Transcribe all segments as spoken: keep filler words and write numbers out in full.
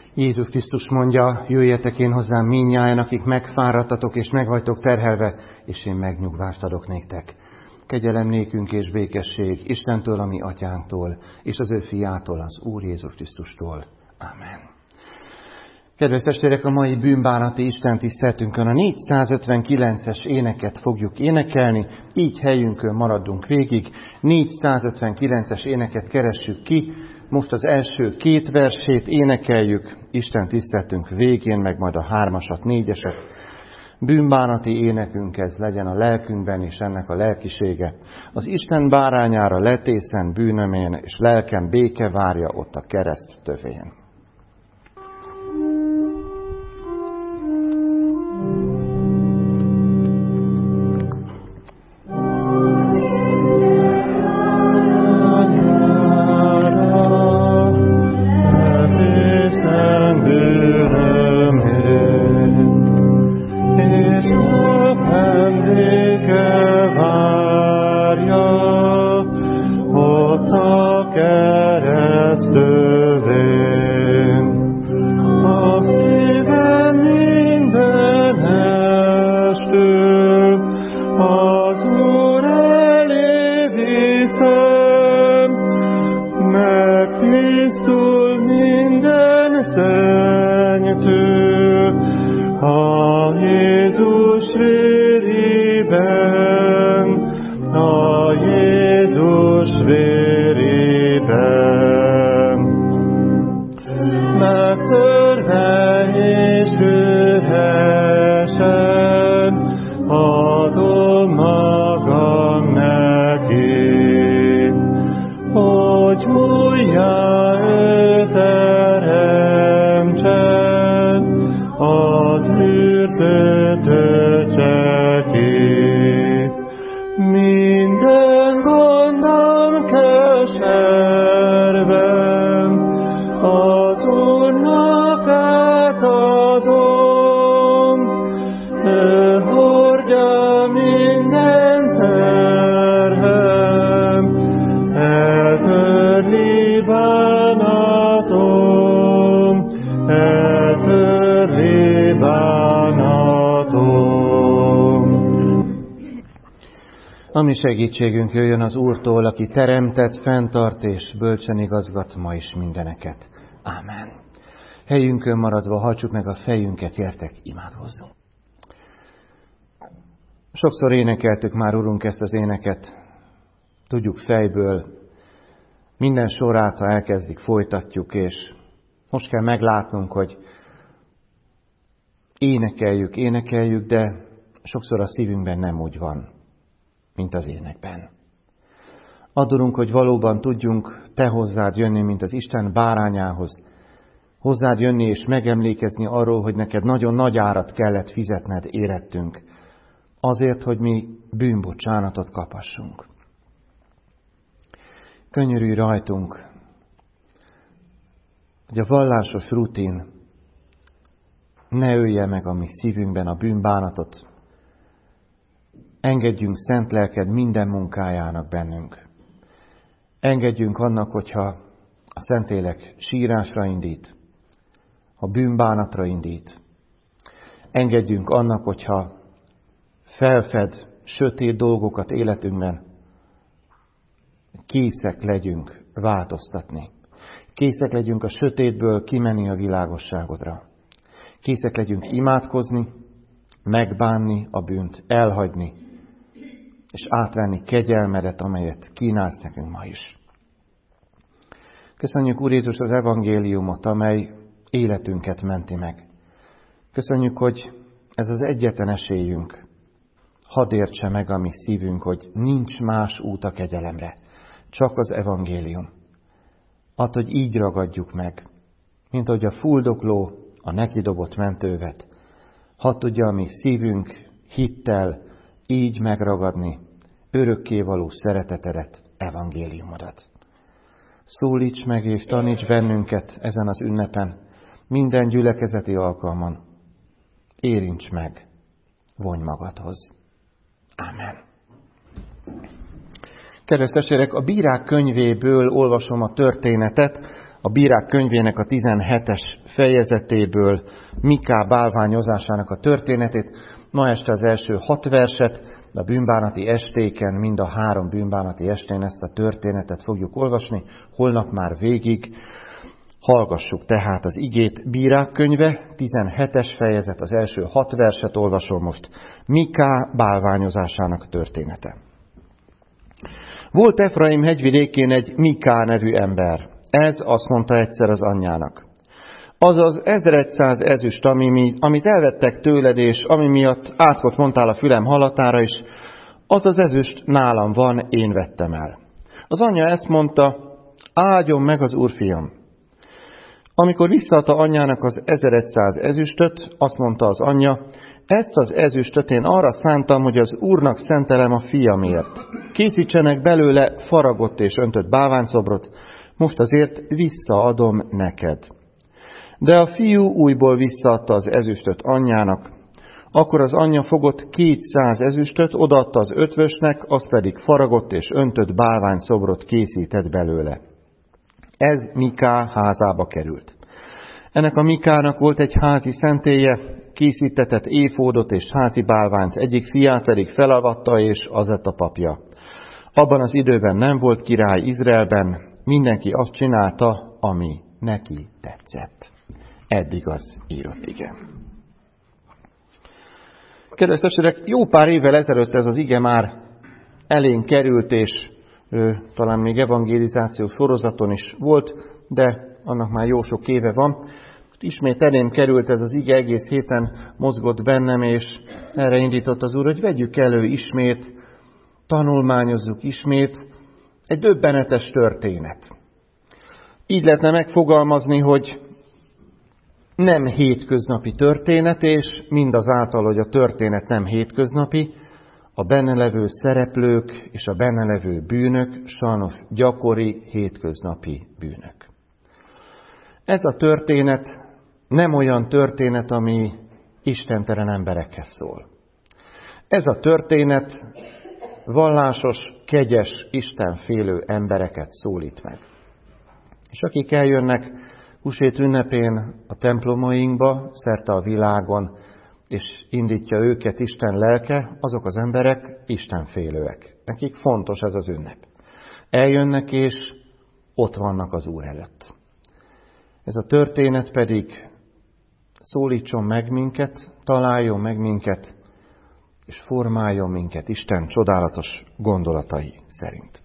Jézus Krisztus mondja, jöjjetek én hozzám mindnyájan, akik megfáradtatok és meg vagytok terhelve, és én megnyugvást adok néktek. Kegyelem nékünk és békesség Istentől, a mi atyánktól, és az ő fiától, az Úr Jézus Krisztustól. Amen. Kedves testvérek, a mai bűnbánati istentiszteltünkön a négyszázötvenkilences éneket fogjuk énekelni, így helyünkön maradunk végig. négyszázötvenkilences éneket keressük ki, most az első két versét énekeljük, Isten tiszteltünk végén, meg majd a hármasat, négyeset. Bűnbánati énekünk ez legyen a lelkünkben, és ennek a lelkisége. Az Isten bárányára letészen bűnömén, és lelkem béke várja ott a kereszt tövén. Ami segítségünk jöjjön az Úrtól, aki teremtett, fenntart és bölcsen igazgat ma is mindeneket. Ámen. Helyünkön maradva hajtsuk meg a fejünket, gyertek, imádkozzunk. Sokszor énekeltük már, Urunk, ezt az éneket. Tudjuk fejből. Minden sorát, ha elkezdik, folytatjuk, és most kell meglátnunk, hogy énekeljük, énekeljük, de sokszor a szívünkben nem úgy van, mint az énekben. Adorunk, hogy valóban tudjunk Te hozzád jönni, mint az Isten bárányához. Hozzád jönni és megemlékezni arról, hogy neked nagyon nagy árat kellett fizetned, érettünk. Azért, hogy mi bűnbocsánatot kapassunk. Könyörülj rajtunk, hogy a vallásos rutin ne ölje meg a mi szívünkben a bűnbánatot. Engedjünk szent lelked minden munkájának bennünk. Engedjünk annak, hogyha a Szentlélek sírásra indít, ha bűnbánatra indít. Engedjünk annak, hogyha felfed sötét dolgokat életünkben, készek legyünk változtatni. Készek legyünk a sötétből kimenni a világosságodra. Készek legyünk imádkozni, megbánni a bűnt, elhagyni, és átvenni kegyelmedet, amelyet kínálsz nekünk ma is. Köszönjük, Úr Jézus, az evangéliumot, amely életünket menti meg. Köszönjük, hogy ez az egyetlen esélyünk. Hadd értse meg a mi szívünk, hogy nincs más út a kegyelemre, csak az evangélium. Add, hogy így ragadjuk meg, mint ahogy a fuldokló a neki dobott mentővet. Hadd tudja a mi szívünk hittel így megragadni örökkévaló szeretetedet, evangéliumodat. Szólíts meg és taníts bennünket ezen az ünnepen, minden gyülekezeti alkalmon. Érints meg, vonj magadhoz. Ámen. Kedves testvérek, a Bírák könyvéből olvasom a történetet, a Bírák könyvének a tizenhetes fejezetéből Miká bálványozásának a történetét. Ma este az első hat verset, a bűnbánati estéken, mind a három bűnbánati estén ezt a történetet fogjuk olvasni, holnap már végig. Hallgassuk tehát az igét. Bírák könyve, tizenhetes fejezet, az első hat verset olvasom most. Miká bálványozásának története. Volt Efraim hegyvidékén egy Miká nevű ember. Ez azt mondta egyszer az anyjának: az az ezerszáz ezüst, ami, amit elvettek tőled, és ami miatt átkot mondtál a fülem hallatára is, az az ezüst nálam van, én vettem el. Az anyja ezt mondta: áldjon meg az Úr, fiam. Amikor visszaadta anyjának az ezerszáz ezüstöt, azt mondta az anyja: ezt az ezüstöt én arra szántam, hogy az Úrnak szentelem a fiamért. Készítsenek belőle faragott és öntött bálványszobrot, most azért visszaadom neked. De a fiú újból visszaadta az ezüstöt anyjának. Akkor az anyja fogott kétszáz ezüstöt, odaadta az ötvösnek, az pedig faragott és öntött bálványszobrot készített belőle. Ez Miká házába került. Ennek a Mikának volt egy házi szentélye, készítetett éfódot és házi bálványt, egyik fiát pedig felavatta, és az lett a papja. Abban az időben nem volt király Izraelben, mindenki azt csinálta, ami neki tetszett. Eddig az írott ige. Kedves testvérek, jó pár évvel ezelőtt ez az ige már elénk került, és ö, talán még evangelizációs sorozaton is volt, de annak már jó sok éve van. Most ismét elém került ez az ige, egész héten mozgott bennem, és erre indított az Úr, hogy vegyük elő ismét, tanulmányozzuk ismét. Egy döbbenetes történet. Így lehetne megfogalmazni, hogy nem hétköznapi történet, és mindazáltal, hogy a történet nem hétköznapi, a benne levő szereplők és a benne levő bűnök sajnos gyakori hétköznapi bűnök. Ez a történet nem olyan történet, ami istentelen emberekhez szól. Ez a történet vallásos, kegyes, istenfélő embereket szólít meg. És akik eljönnek húsvét ünnepén a templomainkba, szerte a világon, és indítja őket Isten lelke, azok az emberek istenfélőek. Nekik fontos ez az ünnep. Eljönnek, és ott vannak az Úr előtt. Ez a történet pedig szólítson meg minket, találjon meg minket, és formáljon minket Isten csodálatos gondolatai szerint.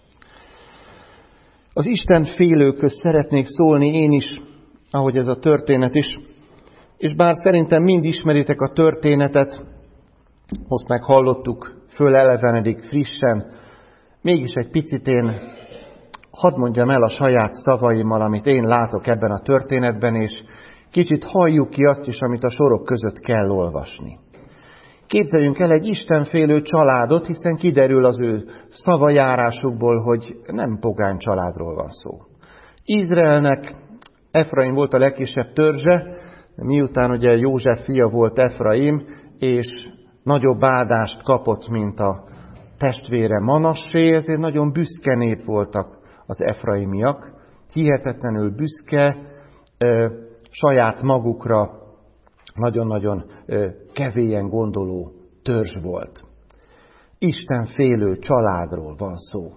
Az Isten félőkhöz szeretnék szólni én is, ahogy ez a történet is, és bár szerintem mind ismeritek a történetet, most meghallottuk, fölelevenedik frissen, mégis egy picit én hadd mondjam el a saját szavaimmal, amit én látok ebben a történetben, és kicsit halljuk ki azt is, amit a sorok között kell olvasni. Képzeljünk el egy istenfélő családot, hiszen kiderül az ő szavajárásukból, hogy nem pogány családról van szó. Izraelnek Efraim volt a legkisebb törzse, miután ugye József fia volt Efraim, és nagyobb áldást kapott, mint a testvére Manassé, ezért nagyon büszke nép voltak az efraimiak. Hihetetlenül büszke, saját magukra nagyon-nagyon kevélyen gondoló törzs volt. Istenfélő családról van szó.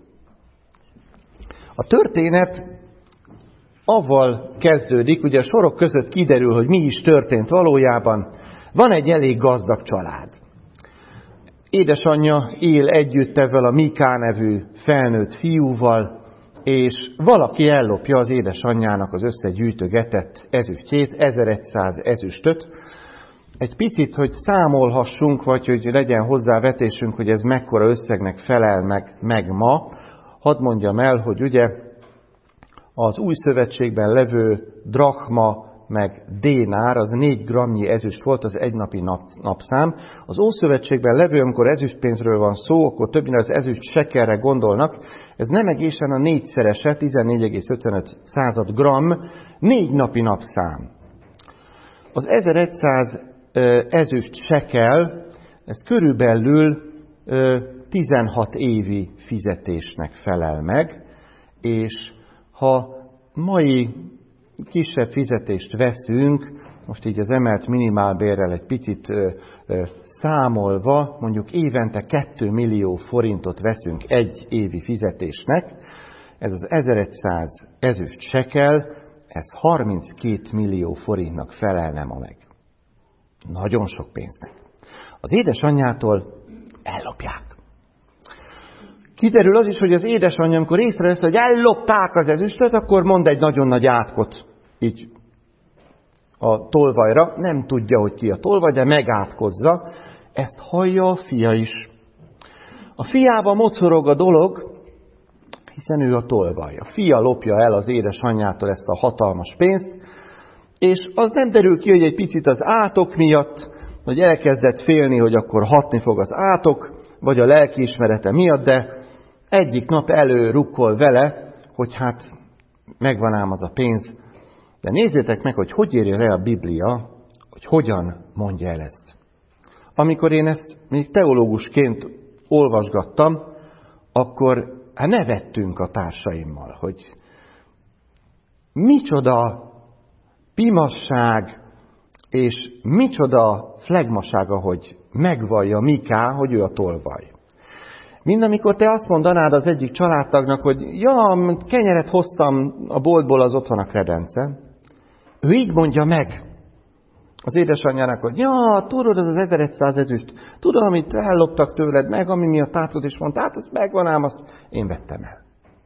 A történet avval kezdődik, ugye a sorok között kiderül, hogy mi is történt valójában. Van egy elég gazdag család. Édesanyja él együtt ezzel a Miká nevű felnőtt fiúval, és valaki ellopja az édesanyjának az összegyűjtögetett ezüstjét, ezerszáz ezüstöt. Egy picit, hogy számolhassunk, vagy hogy legyen hozzávetésünk, hogy ez mekkora összegnek felel meg, meg ma, hadd mondjam el, hogy ugye az új szövetségben levő drachma meg dénár, az négy grammnyi ezüst volt, az egynapi nap, napszám. Az Ószövetségben levő, amikor ezüstpénzről van szó, akkor többnyire az ezüst sekerre gondolnak. Ez nem egészen a négyszerese, tizennégy egész ötvenöt század gramm, négy napi napszám. Az ezerszáz ezüst sekel, ez körülbelül tizenhat évi fizetésnek felel meg, és ha mai kisebb fizetést veszünk, most így az emelt minimálbérrel egy picit ö, ö, számolva, mondjuk évente két millió forintot veszünk egy évi fizetésnek, ez az ezerszáz ezüst sekel, ez harminckét millió forintnak felelne ma meg. Nagyon sok pénznek. Az édesanyjától ellopják. Kiderül az is, hogy az édesanyja, amikor észrevesz, hogy ellopták az ezüstöt, akkor mond egy nagyon nagy átkot így a tolvajra. Nem tudja, hogy ki a tolvaj, de megátkozza. Ezt hallja a fia is. A fiába mocorog a dolog, hiszen ő a tolvaj. A fia lopja el az édesanyjától ezt a hatalmas pénzt, és az nem derül ki, hogy egy picit az átok miatt, hogy elkezdett félni, hogy akkor hatni fog az átok, vagy a lelkiismerete miatt, de egyik nap előrukkol vele, hogy hát megvan ám az a pénz. De nézzétek meg, hogy hogy írja le a Biblia, hogy hogyan mondja el ezt. Amikor én ezt még teológusként olvasgattam, akkor hát nevettünk a társaimmal, hogy micsoda pimasság, és micsoda flegmasága, hogy megvallja Miká, hogy ő a tolvaj. Mind amikor te azt mondanád az egyik családtagnak, hogy ja, kenyeret hoztam a boltból, az ott van a kredence. Ő így mondja meg az édesanyjának, hogy ja, tudod, ez az ezerszáz ezüst, tudom, amit elloptak tőled, meg ami miatt átod is mondta, hát azt megvan ám, azt én vettem el.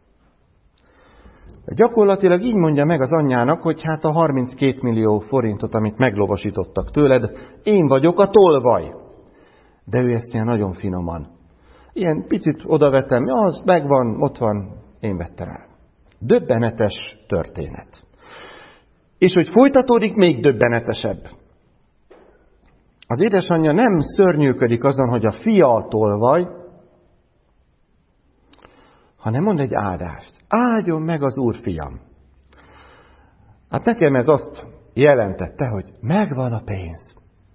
De gyakorlatilag így mondja meg az anyjának, hogy hát a harminckét millió forintot, amit meglovasítottak tőled, én vagyok a tolvaj. De ő ezt ilyen nagyon finoman. Ilyen picit odavettem, ja, az megvan, ott van, én vettem el. Döbbenetes történet. És hogy folytatódik, még döbbenetesebb. Az édesanyja nem szörnyűködik azon, hogy a fia a tolvaj, hanem mond egy áldást. Áldjon meg az Úr, fiam. Hát nekem ez azt jelentette, hogy megvan a pénz.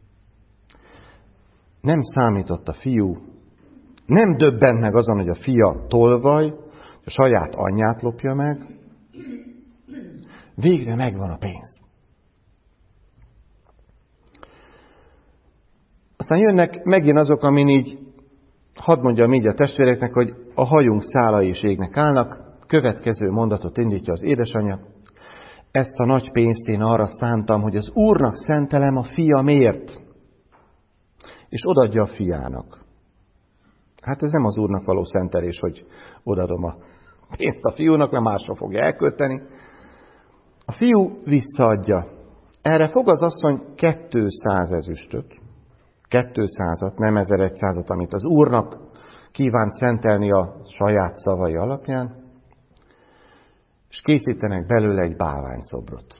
Nem számított a fiú, nem döbbent meg azon, hogy a fia tolvaj, a saját anyját lopja meg. Végre megvan a pénz. Aztán jönnek megint azok, amin így, hadd mondjam így a testvéreknek, hogy a hajunk szálai is égnek állnak. Következő mondatot indítja az édesanyja. Ezt a nagy pénzt én arra szántam, hogy az Úrnak szentelem a fiamért. És odaadja a fiának. Hát ez nem az Úrnak való szentelés, hogy odaadom a pénzt a fiúnak, mert másra fogja elkölteni. A fiú visszaadja. Erre fog az asszony kétszáz ezüstöt. kétszázat, nem ezerszázat, amit az Úrnak kívánt szentelni a saját szavai alapján, és készítenek belőle egy bálványszobrot.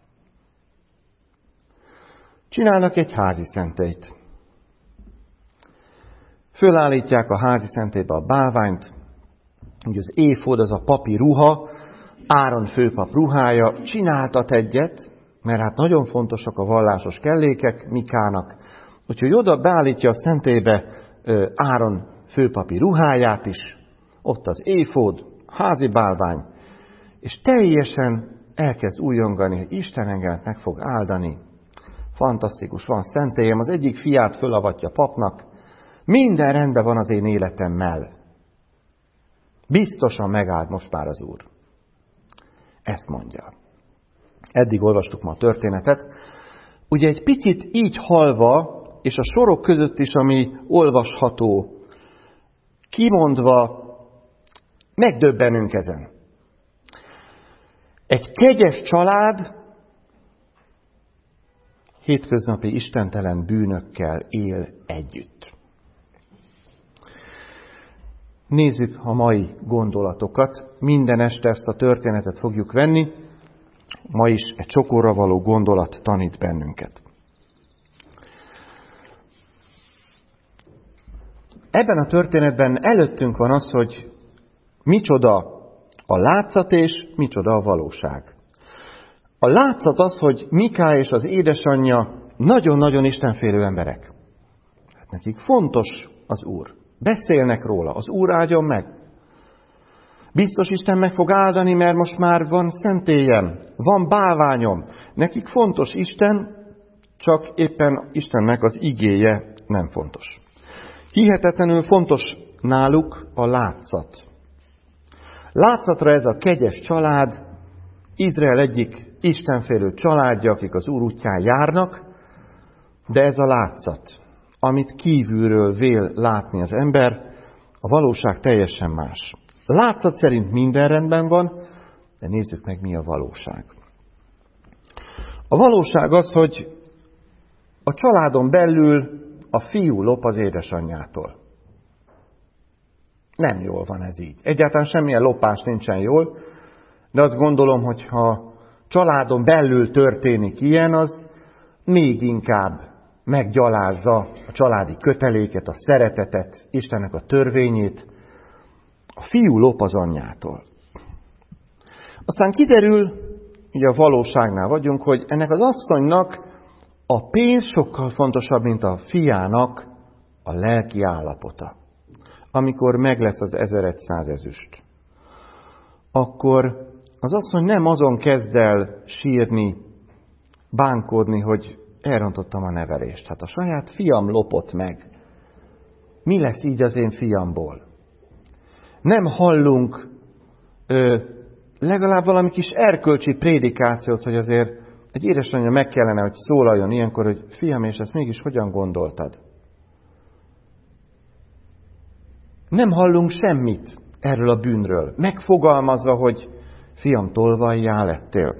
Csinálnak egy házi szentélyt. Fölállítják a házi szentélybe a bálványt, ugye az éfod, az a papi ruha, Áron főpap ruhája, csináltat egyet, mert hát nagyon fontosak a vallásos kellékek Mikának, úgyhogy oda beállítja a szentélybe Áron főpapi ruháját is, ott az éfod, házi bálvány, és teljesen elkezd újongani, hogy Isten engem meg fog áldani. Fantasztikus, van szentélyem, az egyik fiát fölavatja papnak, minden rendben van az én életemmel. Biztosan megáld most már az Úr. Ezt mondja. Eddig olvastuk ma a történetet. Ugye egy picit így halva, és a sorok között is, ami olvasható, kimondva, megdöbbenünk ezen. Egy kegyes család hétköznapi istentelen bűnökkel él együtt. Nézzük a mai gondolatokat. Minden este ezt a történetet fogjuk venni. Ma is egy csokorra való gondolat tanít bennünket. Ebben a történetben előttünk van az, hogy micsoda a látszat és micsoda a valóság. A látszat az, hogy Miká és az édesanyja nagyon-nagyon istenfélő emberek. Hát nekik fontos az Úr. Beszélnek róla, az Úr áldjon meg. Biztos Isten meg fog áldani, mert most már van szentélyem, van bálványom. Nekik fontos Isten, csak éppen Istennek az igéje nem fontos. Hihetetlenül fontos náluk a látszat. Látszatra ez a kegyes család, Izrael egyik istenfélő családja, akik az Úr útján járnak, de ez a látszat, amit kívülről vél látni az ember, a valóság teljesen más. Látszat szerint minden rendben van, de nézzük meg, mi a valóság. A valóság az, hogy a családon belül a fiú lop az édesanyjától. Nem jól van ez így. Egyáltalán semmilyen lopás nincsen jól, de azt gondolom, hogy ha családon belül történik ilyen, az még inkább meggyalázza a családi köteléket, a szeretetet, Istennek a törvényét. A fiú lop az anyjától. Aztán kiderül, ugye a valóságnál vagyunk, hogy ennek az asszonynak a pénz sokkal fontosabb, mint a fiának a lelki állapota. Amikor meg lesz az ezerszáz ezüst, akkor az asszony nem azon kezd el sírni, bánkódni, hogy elrontottam a nevelést. Hát a saját fiam lopott meg. Mi lesz így az én fiamból? Nem hallunk ö, legalább valami kis erkölcsi prédikációt, hogy azért egy édesanyja meg kellene, hogy szólaljon ilyenkor, hogy fiam, és ezt mégis hogyan gondoltad? Nem hallunk semmit erről a bűnről, megfogalmazva, hogy fiam, tolvajjá lettél.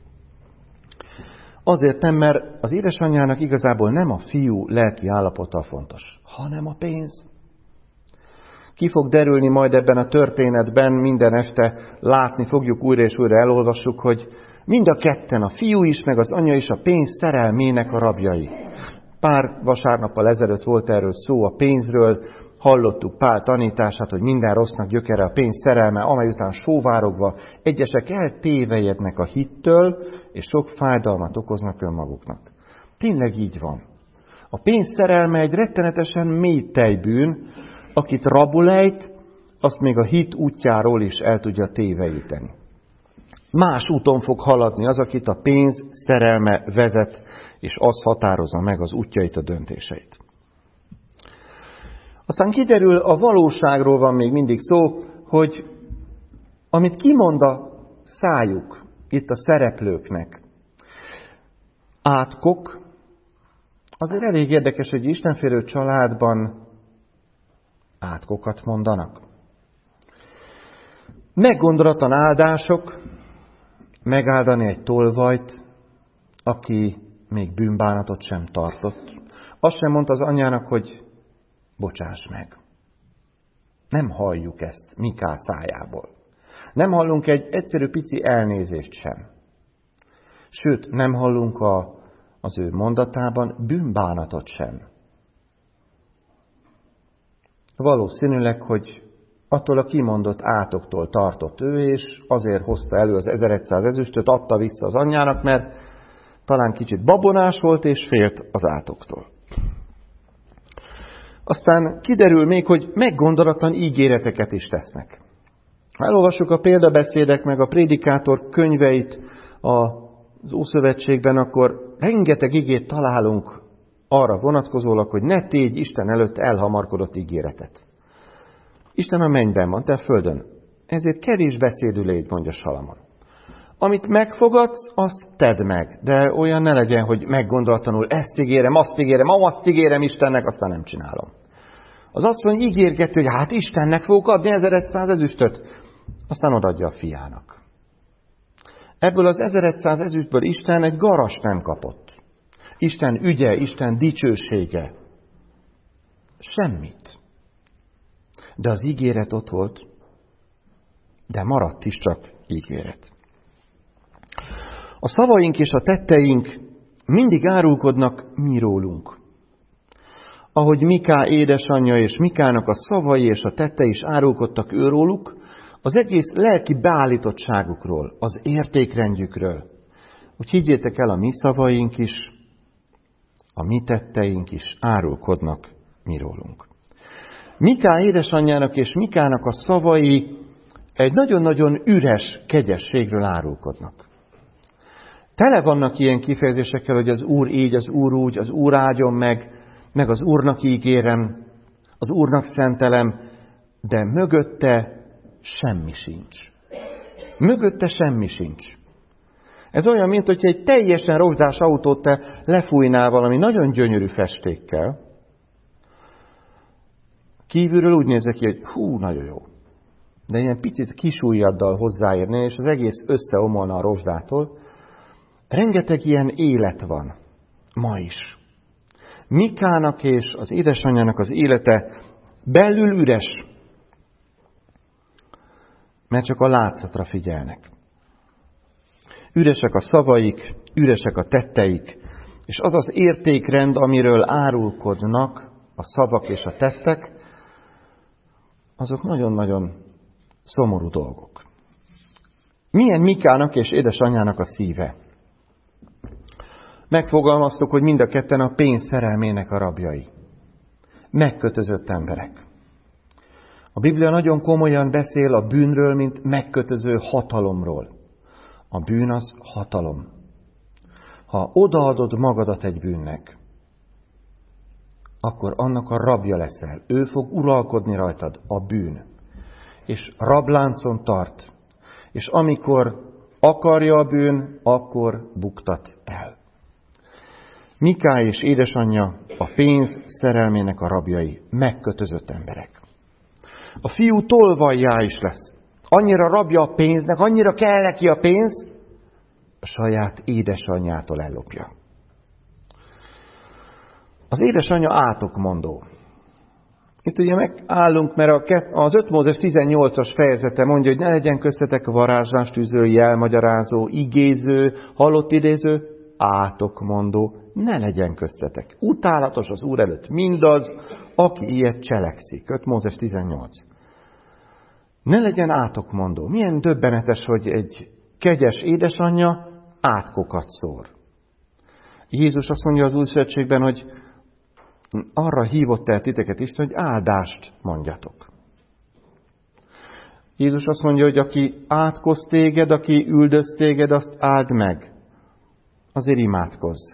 Azért nem, mert az édesanyjának igazából nem a fiú lelki állapota fontos, hanem a pénz. Ki fog derülni majd ebben a történetben, minden este látni fogjuk, újra és újra elolvassuk, hogy mind a ketten, a fiú is, meg az anya is a pénz szerelmének a rabjai. Pár vasárnappal ezelőtt volt erről szó, a pénzről, hallottuk Pál tanítását, hogy minden rossznak gyökere a pénz szerelme, amely után sóvárogva egyesek eltévejednek a hittől, és sok fájdalmat okoznak önmaguknak. Tényleg így van. A pénz szerelme egy rettenetesen mély tejbűn, akit rabul ejt, azt még a hit útjáról is el tudja téveíteni. Más úton fog haladni az, akit a pénz szerelme vezet, és az határozza meg az útjait, a döntéseit. Aztán kiderül, a valóságról van még mindig szó, hogy amit kimond a szájuk itt a szereplőknek, átkok, azért elég érdekes, hogy istenfélő családban átkokat mondanak. Meggondolatlan áldások, megáldani egy tolvajt, aki még bűnbánatot sem tartott. Azt sem mondta az anyjának, hogy bocsáss meg. Nem halljuk ezt Miká szájából. Nem hallunk egy egyszerű pici elnézést sem. Sőt, nem hallunk a, az ő mondatában bűnbánatot sem. Valószínűleg, hogy attól a kimondott átoktól tartott ő, és azért hozta elő az ezerszáz ezüstöt, adta vissza az anyjának, mert talán kicsit babonás volt, és félt az átoktól. Aztán kiderül még, hogy meggondolatlan ígéreteket is tesznek. Ha elolvassuk a példabeszédek meg a prédikátor könyveit az Ószövetségben, akkor rengeteg igét találunk arra vonatkozólag, hogy ne tégy Isten előtt elhamarkodott ígéretet. Isten a mennyben van, te a földön. Ezért kevés beszédű légy, mondja Salamon. Amit megfogadsz, azt tedd meg, de olyan ne legyen, hogy meggondolatlanul ezt ígérem, azt ígérem, azt ígérem Istennek, aztán nem csinálom. Az asszony ígérgeti, hogy hát Istennek fogok adni ezerszáz ezüstöt, aztán odaadja a fiának. Ebből az ezerszáz ezüstből Isten egy garast nem kapott. Isten ügye, Isten dicsősége. Semmit. De az ígéret ott volt, de maradt is csak ígéret. A szavaink és a tetteink mindig árulkodnak mi rólunk. Ahogy Miká édesanyja és Mikának a szavai és a tettei is árulkodtak őróluk, az egész lelki beállítottságukról, az értékrendjükről. Úgy higgyétek el, a mi szavaink is, a mi tetteink is árulkodnak mi rólunk. Miká édesanyjának és Mikának a szavai egy nagyon-nagyon üres kegyességről árulkodnak. Tele vannak ilyen kifejezésekkel, hogy az Úr így, az Úr úgy, az Úr áldjon meg, meg az Úrnak ígérem, az Úrnak szentelem, de mögötte semmi sincs. Mögötte semmi sincs. Ez olyan, mint hogyha egy teljesen rozsdás autót te lefújnál valami nagyon gyönyörű festékkel. Kívülről úgy néz ki, hogy hú, nagyon jó. De ilyen picit kisújjaddal hozzáérni, és az egész összeomolna a rozsdától. Rengeteg ilyen élet van ma is. Mikának és az édesanyjának az élete belül üres, mert csak a látszatra figyelnek. Üresek a szavaik, üresek a tetteik, és az az értékrend, amiről árulkodnak a szavak és a tettek, azok nagyon-nagyon szomorú dolgok. Milyen Mikának és édesanyjának a szíve? Megfogalmaztuk, hogy mind a ketten a pénz szerelmének a rabjai. Megkötözött emberek. A Biblia nagyon komolyan beszél a bűnről, mint megkötöző hatalomról. A bűn az hatalom. Ha odaadod magadat egy bűnnek, akkor annak a rabja leszel. Ő fog uralkodni rajtad, a bűn. És rabláncon tart. És amikor akarja a bűn, akkor buktat el. Miká és édesanyja a pénz szerelmének a rabjai, megkötözött emberek. A fiú tolvajjá is lesz. Annyira rabja a pénznek, annyira kell neki a pénz, a saját édesanyjától ellopja. Az édesanyja átokmondó. Itt ugye megállunk, mert az öt Mózes tizennyolcas fejezete mondja, hogy ne legyen köztetek varázslás tűző, jelmagyarázó, igéző, halott idéző, átokmondó. Ne legyen köztetek. Utálatos az Úr előtt mindaz, aki ilyet cselekszik. öt Mózes tizennyolc. Ne legyen átokmondó. Milyen döbbenetes, hogy egy kegyes édesanyja átkokat szór. Jézus azt mondja az Új Szövetségben, hogy arra hívott el titeket Isten, hogy áldást mondjatok. Jézus azt mondja, hogy aki átkoz téged, aki üldöz téged, azt áld meg. Azért imádkozz.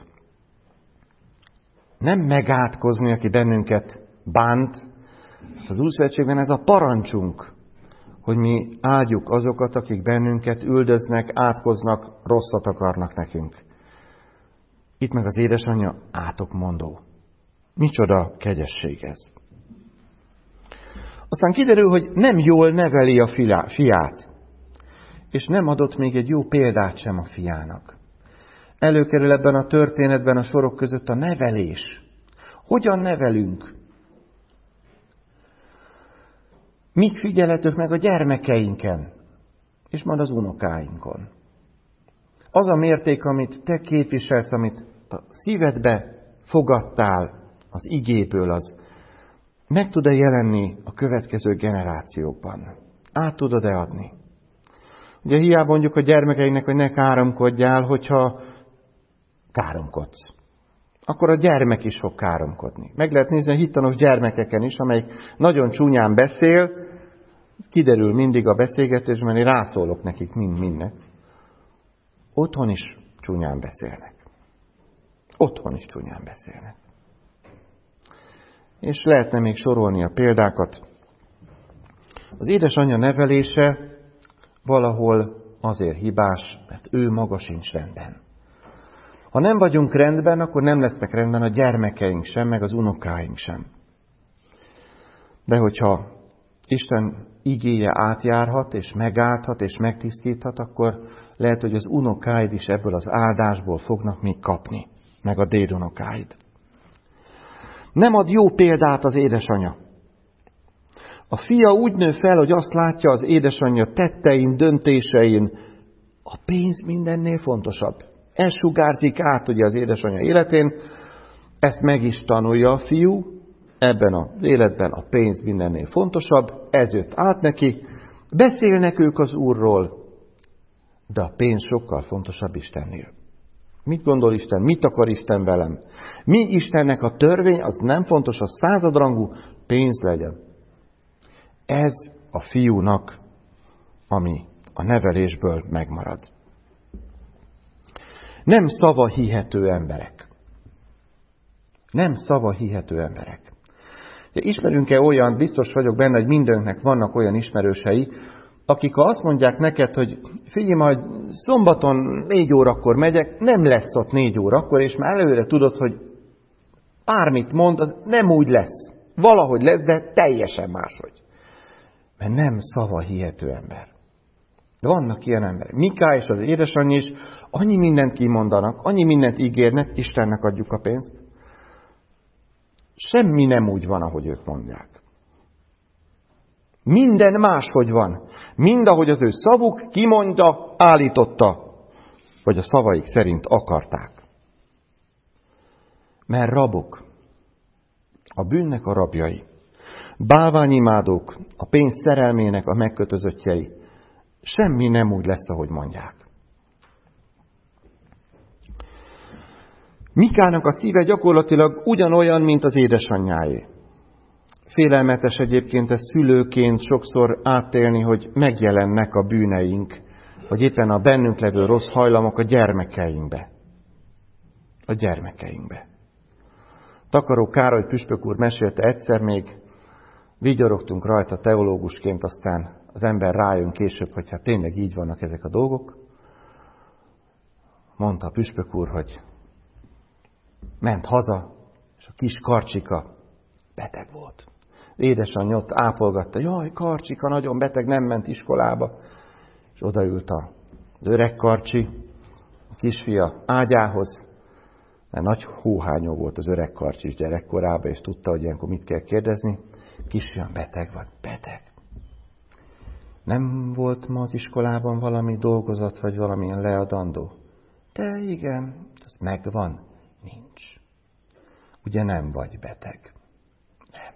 Nem megátkozni, aki bennünket bánt. Az Új Szövetségben ez a parancsunk, hogy mi áldjuk azokat, akik bennünket üldöznek, átkoznak, rosszat akarnak nekünk. Itt meg az édesanyja átokmondó. Micsoda kegyesség ez. Aztán kiderül, hogy nem jól neveli a fiát, és nem adott még egy jó példát sem a fiának. Előkerül ebben a történetben a sorok között a nevelés. Hogyan nevelünk? Mit figyelhetünk meg a gyermekeinken, és majd az unokáinkon? Az a mérték, amit te képviselsz, amit a szívedbe fogadtál az igéből, az meg tud-e jelenni a következő generációkban? Át tudod-e adni? Ugye hiába mondjuk a gyermekeinknek, hogy ne káromkodjál, hogyha káromkodsz. Akkor a gyermek is fog káromkodni. Meg lehet nézni a hittanos gyermekeken is, amelyik nagyon csúnyán beszél, kiderül mindig a beszélgetésben, én rászólok nekik mind-mindnek. Otthon is csúnyán beszélnek. Otthon is csúnyán beszélnek. És lehetne még sorolni a példákat. Az édesanyja nevelése valahol azért hibás, mert ő maga sincs rendben. Ha nem vagyunk rendben, akkor nem lesznek rendben a gyermekeink sem, meg az unokáink sem. De hogyha Isten igéje átjárhat, és megállhat, és megtisztíthat, akkor lehet, hogy az unokáid is ebből az áldásból fognak még kapni, meg a dédunokáid. Nem ad jó példát az édesanyja. A fia úgy nő fel, hogy azt látja az édesanyja tettein, döntésein, a pénz mindennél fontosabb. Ez sugárzik át ugye az édesanyja életén, ezt meg is tanulja a fiú, ebben az életben a pénz mindennél fontosabb, ez jött át neki, beszélnek ők az Úrról, de a pénz sokkal fontosabb Istennél. Mit gondol Isten? Mit akar Isten velem? Mi Istennek a törvény, az nem fontos, az századrangú, pénz legyen. Ez a fiúnak ami a nevelésből megmarad. Nem szava hihető emberek. Nem szava hihető emberek. Ismerünk-e olyan, biztos vagyok benne, hogy mindenkinek vannak olyan ismerősei, akik ha azt mondják neked, hogy figyelj, majd szombaton négy órakor megyek, nem lesz ott négy órakor, és már előre tudod, hogy bármit mond, nem úgy lesz. Valahogy lesz, de teljesen máshogy. Mert nem szava hihető ember. De vannak ilyen emberek. Miká és az édesanyja is annyi mindent kimondanak, annyi mindent ígérnek, Istennek adjuk a pénzt. Semmi nem úgy van, ahogy ők mondják. Minden máshogy van. Mind ahogy az ő szavuk kimondta, állította, vagy a szavaik szerint akarták. Mert rabok, a bűnnek a rabjai, bálványimádók, a pénz szerelmének a megkötözöttjei, semmi nem úgy lesz, ahogy mondják. Mikának a szíve gyakorlatilag ugyanolyan, mint az édesanyjáé. Félelmetes egyébként ezt szülőként sokszor átélni, hogy megjelennek a bűneink, vagy éppen a bennünk levő rossz hajlamok a gyermekeinkbe. A gyermekeinkbe. Takaró Károly püspök úr mesélte egyszer, még vigyorogtunk rajta teológusként, aztán az ember rájön később, hogy hát tényleg így vannak ezek a dolgok. Mondta a püspök úr, hogy ment haza, és a kis Karcsika beteg volt. Édesanyja ott ápolgatta, jaj, Karcsika nagyon beteg, nem ment iskolába. És odaült az öreg Karcsi, a kisfia ágyához, mert nagy hóhányó volt az öreg Karcsi is gyerekkorában, és tudta, hogy ilyenkor mit kell kérdezni. Kisfiam beteg vagy, beteg. Nem volt ma az iskolában valami dolgozat, vagy valamilyen leadandó? De igen, az megvan, nincs. Ugye nem vagy beteg? Nem.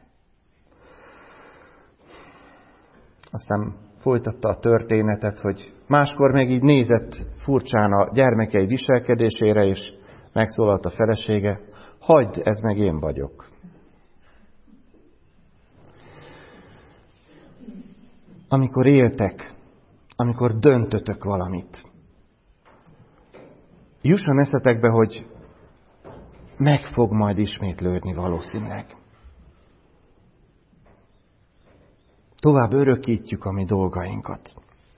Aztán folytatta a történetet, hogy máskor meg így nézett furcsán a gyermekei viselkedésére, és megszólalt a felesége, hagyd, ez meg én vagyok. Amikor éltek, amikor döntötök valamit, jusson eszetekbe, hogy meg fog majd ismétlődni valószínűleg. Tovább örökítjük a mi dolgainkat.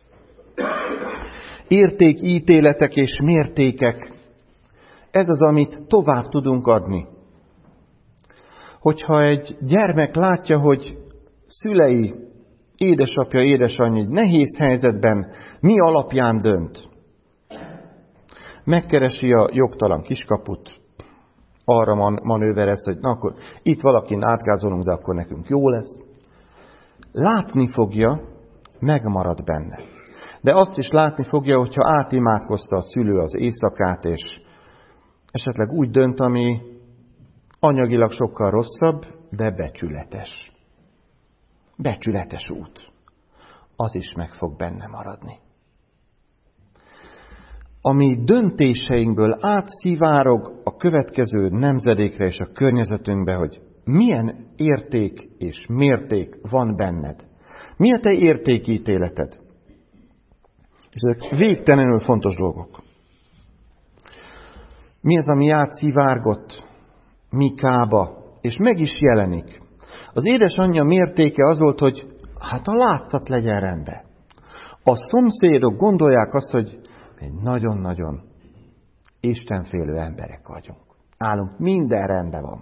Értékítéletek és mértékek, ez az, amit tovább tudunk adni. Hogyha egy gyermek látja, hogy szülei, édesapja, édesanyja egy nehéz helyzetben mi alapján dönt, megkeresi a jogtalan kiskaput, arra man- manőverez, hogy na akkor itt valakin átgázolunk, de akkor nekünk jó lesz. Látni fogja, megmarad benne. De azt is látni fogja, hogyha átimádkozta a szülő az éjszakát, és esetleg úgy dönt, ami anyagilag sokkal rosszabb, de becsületes. Becsületes út. Az is meg fog benne maradni. Ami döntéseinkből átszivárog a következő nemzedékre és a környezetünkbe, hogy milyen érték és mérték van benned. Mi a te értékítéleted? És ezek végtelenül fontos dolgok. Mi az, ami átszivárgott Mikába, és meg is jelenik. Az édesanyja mértéke az volt, hogy hát a látszat legyen rendben. A szomszédok gondolják azt, hogy egy nagyon-nagyon istenfélő emberek vagyunk. Állunk, minden rendben van.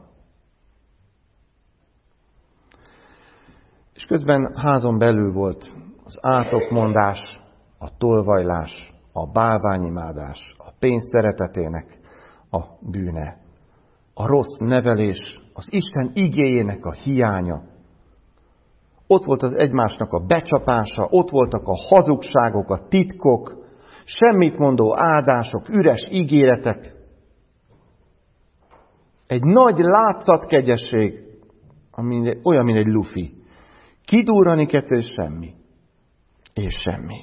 És közben házon belül volt az átokmondás, a tolvajlás, a bálványimádás, a pénz szeretetének a bűne. A rossz nevelés, az Isten igéjének a hiánya. Ott volt az egymásnak a becsapása, ott voltak a hazugságok, a titkok, semmit mondó áldások, üres ígéretek. Egy nagy látszatkegyesség, ami olyan, mint egy lufi. Kidurrani kettő, és semmi. És semmi.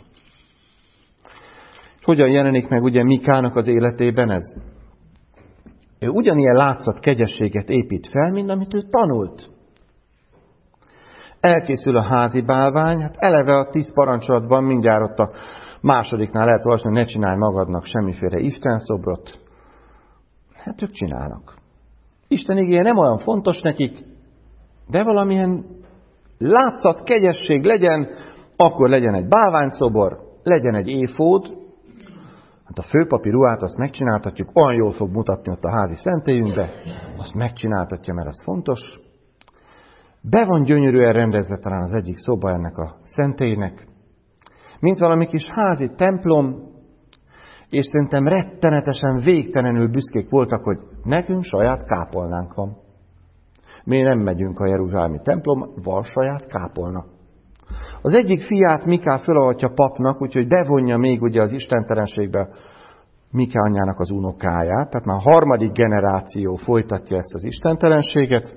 És hogyan jelenik meg ugye Mikának az életében ez? Ő ugyanilyen látszatkegyességet épít fel, mint amit ő tanult. Elkészül a házi bálvány, hát eleve a tíz parancsolatban mindjárt ott a másodiknál lehet olvasni, hogy ne csinálj magadnak semmiféle istenszobrot. Hát ők csinálnak. Isten igéje nem olyan fontos nekik, de valamilyen látszat, kegyesség legyen, akkor legyen egy bálványszobor, legyen egy éfód. Hát a főpapi ruhát azt megcsináltatjuk, olyan jól fog mutatni ott a házi szentélyünkbe, azt megcsináltatja, mert az fontos. Be van gyönyörűen rendezve talán az egyik szoba ennek a szentélynek, mint valami kis házi templom, és szerintem rettenetesen, végtelenül büszkék voltak, hogy nekünk saját kápolnánk van. Mi nem megyünk a jeruzsálemi templom, van saját kápolna. Az egyik fiát Miká fölavatja papnak, úgyhogy bevonja még ugye az istentelenségbe Miká anyjának az unokáját, tehát már a harmadik generáció folytatja ezt az istentelenséget,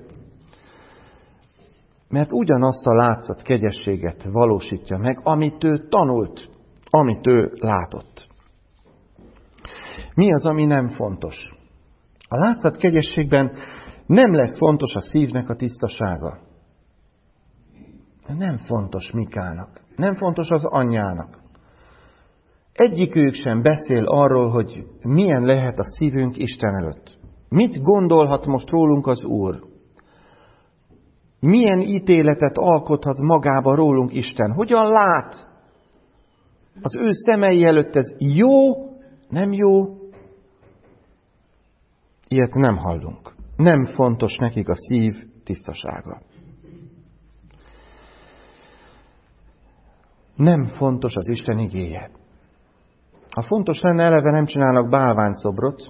mert ugyanazt a látszat kegyességet valósítja meg, amit ő tanult, amit ő látott. Mi az, ami nem fontos? A látszat kegyességben nem lesz fontos a szívnek a tisztasága. Nem fontos Mikának. Nem fontos az anyjának. Egyikük sem beszél arról, hogy milyen lehet a szívünk Isten előtt. Mit gondolhat most rólunk az Úr? Milyen ítéletet alkothat magába rólunk Isten? Hogyan lát? Az ő szemei előtt ez jó, nem jó? Ilyet nem hallunk. Nem fontos nekik a szív tisztasága. Nem fontos az Isten igéje. Ha fontos lenne, eleve nem csinálnak bálványszobrot.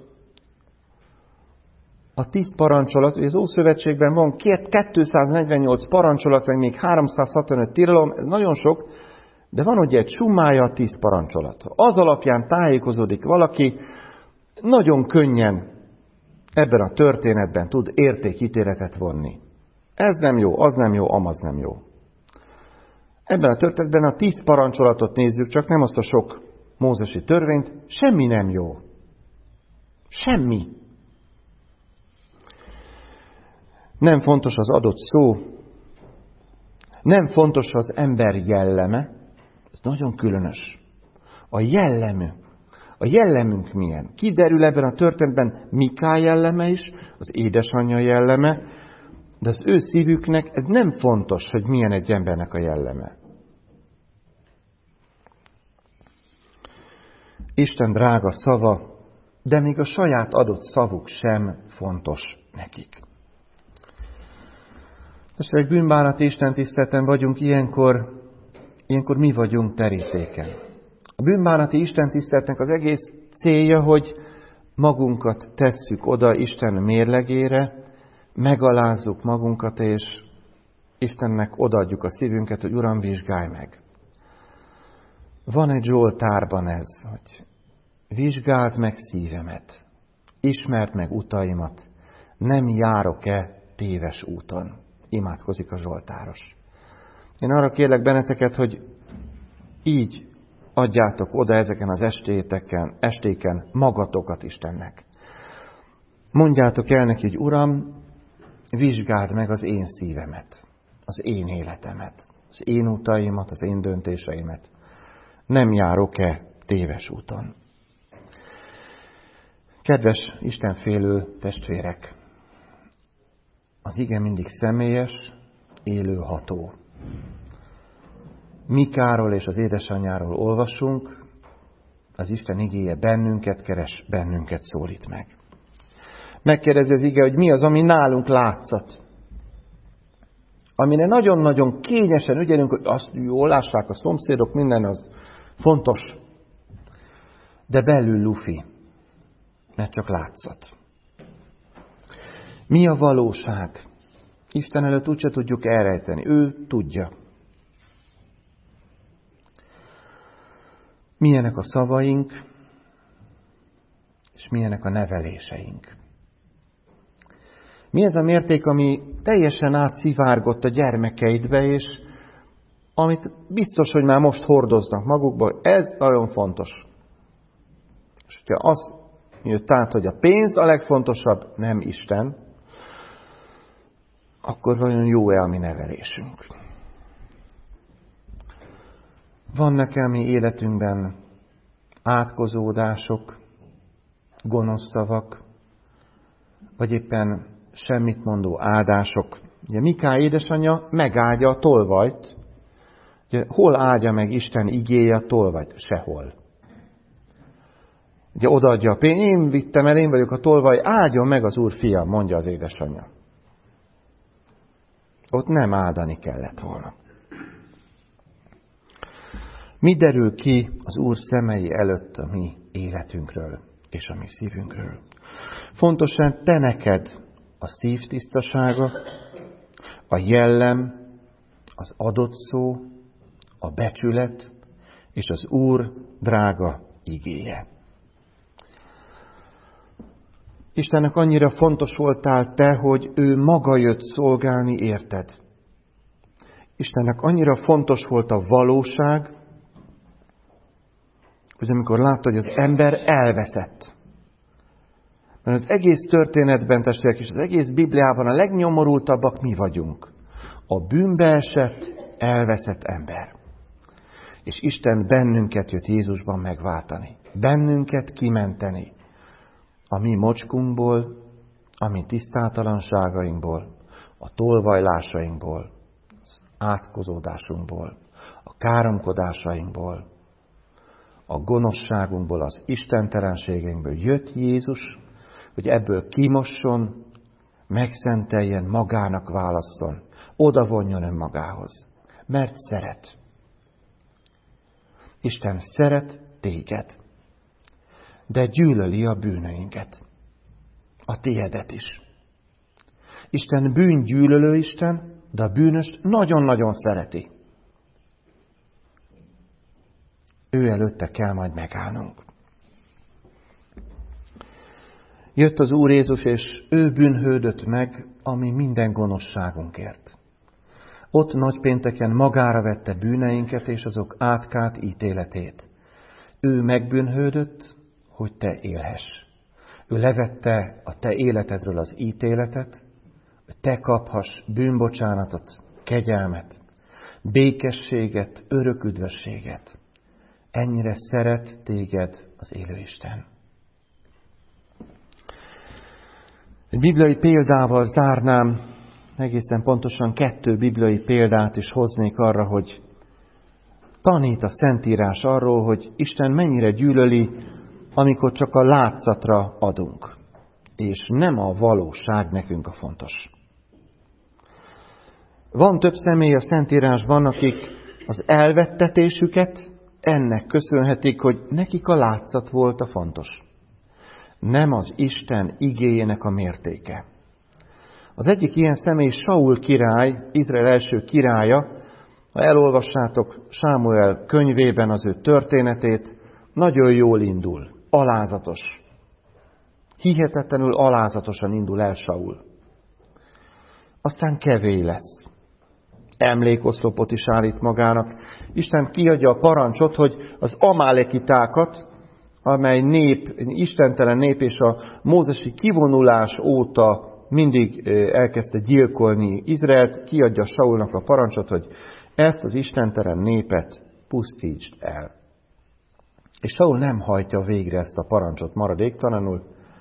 A tíz parancsolat, az Ószövetségben van kétszáznegyvennyolc parancsolat, meg még háromszázhatvanöt tilalom, ez nagyon sok, de van ugye egy summája a tíz parancsolat. Az alapján tájékozódik valaki, nagyon könnyen ebben a történetben tud értékítéletet vonni. Ez nem jó, az nem jó, amaz nem jó. Ebben a történetben a tíz parancsolatot nézzük, csak nem azt a sok mózesi törvényt, semmi nem jó. Semmi. Nem fontos az adott szó, nem fontos az ember jelleme, ez nagyon különös. A jellemű. A jellemünk milyen? Kiderül ebben a történetben Miká jelleme is, az édesanyja jelleme, de az ő szívüknek ez nem fontos, hogy milyen egy embernek a jelleme. Isten drága szava, de még a saját adott szavuk sem fontos nekik. Most egy bűnbánati Isten tiszteleten vagyunk, ilyenkor, ilyenkor mi vagyunk terítéken. A bűnbánati Isten tiszteletnek az egész célja, hogy magunkat tesszük oda Isten mérlegére, megalázzuk magunkat, és Istennek odaadjuk a szívünket, hogy Uram, vizsgálj meg. Van egy Zsoltárban ez, hogy vizsgáld meg szívemet, ismerd meg utaimat, nem járok-e téves úton. Imádkozik a Zsoltáros. Én arra kérlek benneteket, hogy így adjátok oda ezeken az estéteken, estéken magatokat Istennek. Mondjátok el neki, hogy Uram, vizsgáld meg az én szívemet, az én életemet, az én utaimat, az én döntéseimet. Nem járok-e téves úton? Kedves istenfélő testvérek! Az ige mindig személyes, élőható. Mikáról és az édesanyjáról olvasunk, az Isten igéje bennünket keres, bennünket szólít meg. Megkérdezi az ige, hogy mi az, ami nálunk látszat. Amire nagyon-nagyon kényesen ügyelünk, hogy azt jól lássák a szomszédok, minden az fontos, de belül lufi, mert csak látszat. Mi a valóság? Isten előtt úgyse tudjuk elrejteni. Ő tudja. Milyenek a szavaink, és milyenek a neveléseink. Mi ez a mérték, ami teljesen átszivárgott a gyermekeidbe, és amit biztos, hogy már most hordoznak magukba, ez nagyon fontos. És hogyha az jött át, hogy a pénz a legfontosabb, nem Isten, akkor vajon jó-e a mi nevelésünk? Vannak-e mi életünkben átkozódások, gonosz szavak, vagy éppen semmit mondó áldások? Ugye Miká édesanyja megáldja a tolvajt. Ugye, hol áldja meg Isten igéje a tolvajt? Sehol. Ugye odaadja a pénzt, én vittem el, én vagyok a tolvaj, áldjon meg az Úr fia, mondja az édesanyja. Ott nem áldani kellett volna. Mi derül ki az Úr szemei előtt a mi életünkről és a mi szívünkről? Fontosan te neked a szív tisztasága, a jellem, az adott szó, a becsület és az Úr drága igéje. Istennek annyira fontos voltál te, hogy ő maga jött szolgálni érted. Istennek annyira fontos volt a valóság, hogy amikor látta, hogy az ember elveszett. Mert az egész történetben, testvérek, és az egész Bibliában a legnyomorultabbak mi vagyunk. A bűnbe esett, elveszett ember. És Isten bennünket jött Jézusban megváltani. Bennünket kimenteni. A mi mocskunkból, a mi tisztátalanságainkból, a tolvajlásainkból, az átkozódásunkból, a káromkodásainkból, a gonoszságunkból, az istentelenségeinkből jött Jézus, hogy ebből kimosson, megszenteljen, magának válasszon, oda vonjon önmagához, mert szeret. Isten szeret téged, de gyűlöli a bűneinket, a tiédet is. Isten bűngyűlölő Isten, de a bűnöst nagyon-nagyon szereti. Ő előtte kell majd megállnunk. Jött az Úr Jézus, és ő bűnhődött meg, ami minden gonoszságunkért. Ott nagypénteken magára vette bűneinket és azok átkát ítéletét. Ő megbűnhődött, hogy te élhess. Ő levette a te életedről az ítéletet, hogy te kaphass bűnbocsánatot, kegyelmet, békességet, örök üdvösséget. Ennyire szeret téged az élő Isten. Egy bibliai példával zárnám, egészen pontosan kettő bibliai példát is hoznék arra, hogy tanít a Szentírás arról, hogy Isten mennyire gyűlöli, amikor csak a látszatra adunk, és nem a valóság nekünk a fontos. Van több személy a Szentírásban, akik az elvettetésüket ennek köszönhetik, hogy nekik a látszat volt a fontos. Nem az Isten igéjének a mértéke. Az egyik ilyen személy Saul király, Izrael első királya. Ha elolvassátok Sámuel könyvében az ő történetét, nagyon jól indul, alázatos. Hihetetlenül alázatosan indul el Saul. Aztán kevély lesz. Emlékoszlopot is állít magának. Isten kiadja a parancsot, hogy az amálekitákat, amely nép, istentelen nép és a mózesi kivonulás óta mindig elkezdte gyilkolni Izraelt, kiadja Saulnak a parancsot, hogy ezt az istentelen népet pusztítsd el. És Saul nem hajtja végre ezt a parancsot maradéktalanul,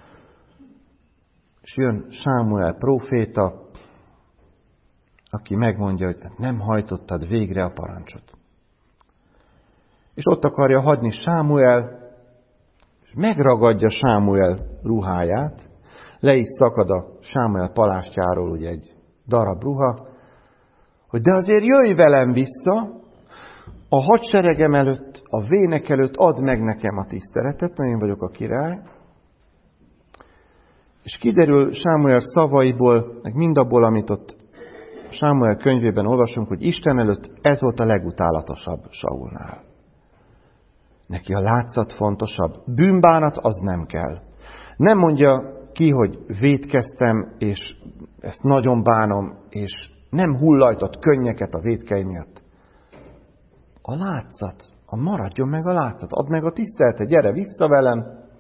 és jön Sámuel próféta, aki megmondja, hogy nem hajtottad végre a parancsot. És ott akarja hagyni Sámuel, és megragadja Sámuel ruháját, le is szakad a Sámuel palástjáról ugye egy darab ruha, hogy de azért jöjj velem vissza, a hadseregem előtt, a vének előtt add meg nekem a tiszteletet, mert én vagyok a király. És kiderül Sámuel szavaiból, meg mindabból, amit ott Sámuel könyvében olvasunk, hogy Isten előtt ez volt a legutálatosabb Saulnál. Neki a látszat fontosabb. Bűnbánat az nem kell. Nem mondja ki, hogy vétkeztem, és ezt nagyon bánom, és nem hullajtott könnyeket a vétkei miatt. A látszat, a maradjon meg a látszat, add meg a tiszteletet, gyere vissza velem.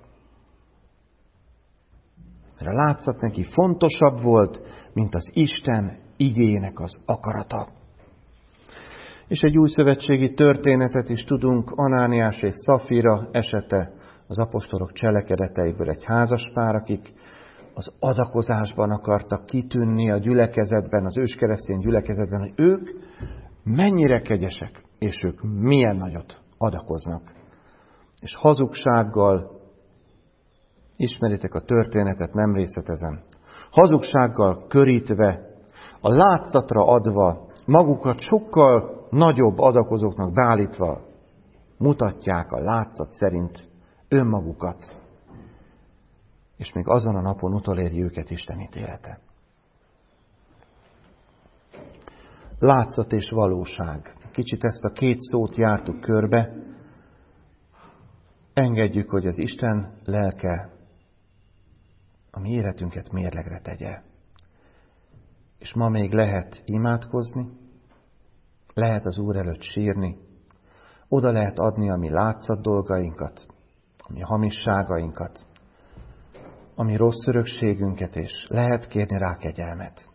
Mert a látszat neki fontosabb volt, mint az Isten igéjének az akarata. És egy új szövetségi történetet is tudunk, Anániás és Szafira esete, az apostolok cselekedeteiből egy házaspár, akik az adakozásban akartak kitűnni a gyülekezetben, az őskeresztény gyülekezetben, hogy ők mennyire kegyesek, és ők milyen nagyot adakoznak. És hazugsággal, ismeritek a történetet, nem részletezem, hazugsággal körítve, a látszatra adva, magukat sokkal nagyobb adakozóknak beállítva mutatják a látszat szerint önmagukat. És még azon a napon utoléri őket Isten ítélete. Látszat és valóság. Kicsit ezt a két szót jártuk körbe. Engedjük, hogy az Isten lelke a mi életünket mérlegre tegye. És ma még lehet imádkozni, lehet az Úr előtt sírni, oda lehet adni a mi látszat dolgainkat, a mi hamisságainkat, a mi rossz örökségünket, és lehet kérni rá kegyelmet.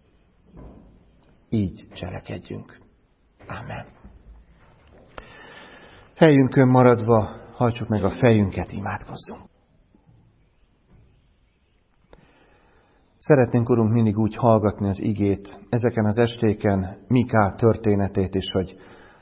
Így cselekedjünk. Ámen. Helyünkön maradva hajtsuk meg a fejünket, imádkozzunk. Szeretnénk, Urunk, mindig úgy hallgatni az igét, ezeken az estéken Mikál történetét is, hogy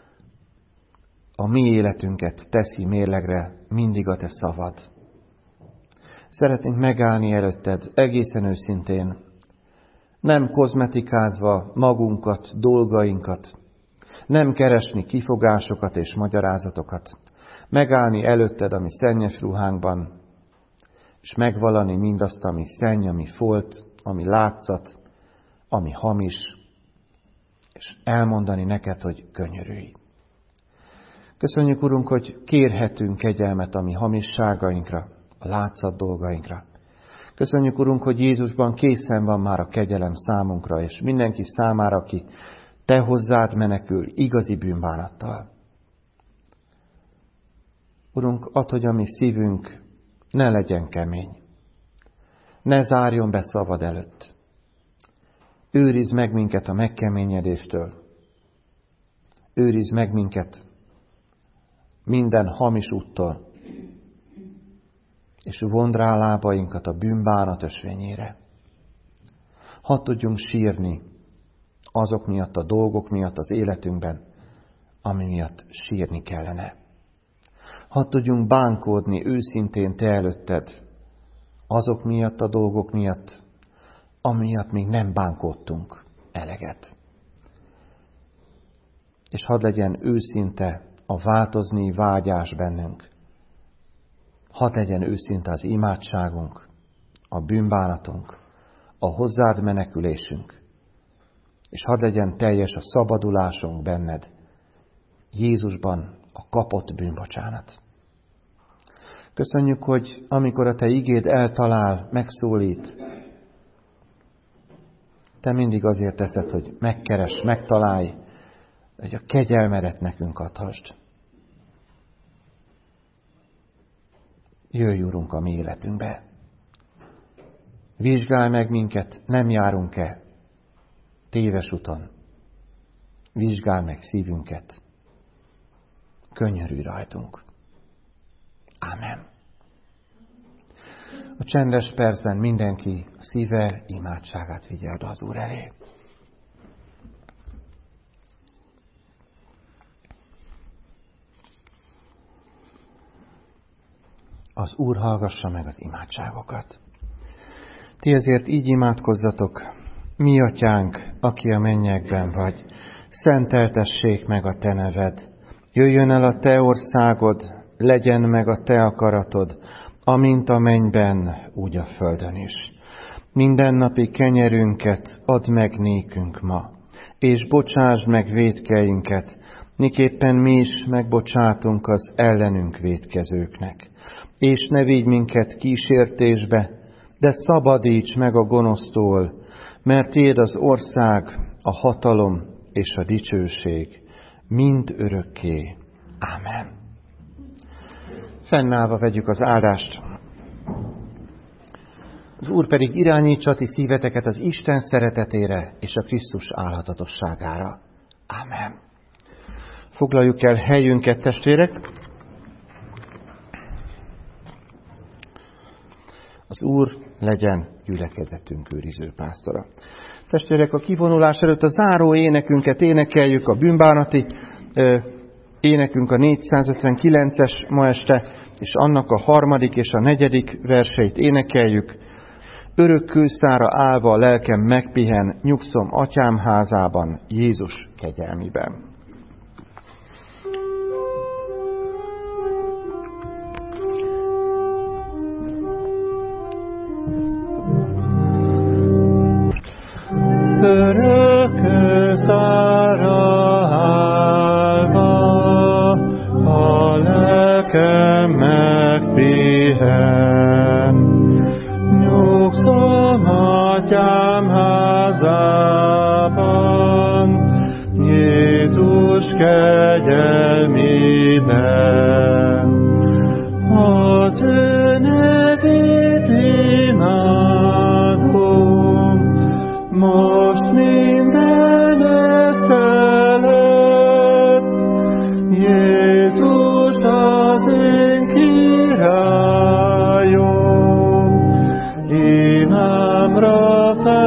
a mi életünket teszi mérlegre mindig a te szavad. Szeretnénk megállni előtted egészen őszintén, nem kozmetikázva magunkat, dolgainkat, nem keresni kifogásokat és magyarázatokat, megállni előtted a mi szennyes ruhánkban, és megvallani mindazt, ami szenny, ami folt, ami látszat, ami hamis, és elmondani neked, hogy könyörülj. Köszönjük, Urunk, hogy kérhetünk kegyelmet a mi hamisságainkra, a látszat dolgainkra. Köszönjük, Urunk, hogy Jézusban készen van már a kegyelem számunkra, és mindenki számára, aki te hozzád menekül igazi bűnbánattal. Urunk, add, hogy a mi szívünk ne legyen kemény, ne zárjon be szavad előtt. Őrizd meg minket a megkeményedéstől, őrizd meg minket minden hamis úttól, és vond rá lábainkat a bűnbánat ösvényére. Hadd tudjunk sírni azok miatt, a dolgok miatt az életünkben, ami miatt sírni kellene. Hadd tudjunk bánkódni őszintén te előtted azok miatt, a dolgok miatt, amiatt még nem bánkódtunk eleget. És hadd legyen őszinte a változni vágyás bennünk. Hadd legyen őszinte az imádságunk, a bűnbánatunk, a hozzád menekülésünk, és hadd legyen teljes a szabadulásunk benned, Jézusban a kapott bűnbocsánat. Köszönjük, hogy amikor a te igéd eltalál, megszólít, te mindig azért teszed, hogy megkeres, megtalálj, hogy a kegyelmedet nekünk adhassd. Jöjj, Urunk, a mi életünkbe. Vizsgálj meg minket, nem járunk-e téves úton. Vizsgálj meg szívünket. Könyörülj rajtunk. Ámen. A csendes percben mindenki a szíve imádságát vigye oda az Úr elé. Az Úr hallgassa meg az imádságokat. Ti ezért így imádkozzatok: mi atyánk, aki a mennyekben vagy, szenteltessék meg a te neved. Jöjjön el a te országod, legyen meg a te akaratod, amint a mennyben, úgy a földön is. Mindennapi kenyerünket add meg nékünk ma, és bocsásd meg vétkeinket, miképpen mi is megbocsátunk az ellenünk vétkezőknek. És ne vigy minket kísértésbe, de szabadíts meg a gonosztól, mert tiéd az ország, a hatalom és a dicsőség, mind örökké. Ámen. Fennállva vegyük az áldást. Az Úr pedig irányítsa ti szíveteket az Isten szeretetére és a Krisztus álhatatosságára. Ámen. Foglaljuk el helyünket, testvérek. Az Úr legyen gyülekezetünk őriző pásztora. Testvérek, a kivonulás előtt a záró énekünket énekeljük, a bűnbánati énekünk a négyszázötvenkilences ma este, és annak a harmadik és a negyedik verseit énekeljük. Örök kőszára állva a lelkem megpihen, nyugszom atyám házában, Jézus kegyelmiben. Örök kőszára állva a lelkem megpihen, nyugszom atyám házában, Jézus kegyelmében. Az ő nevét imádom, most mindenek felett, Jézus az én királyom, imámra fel.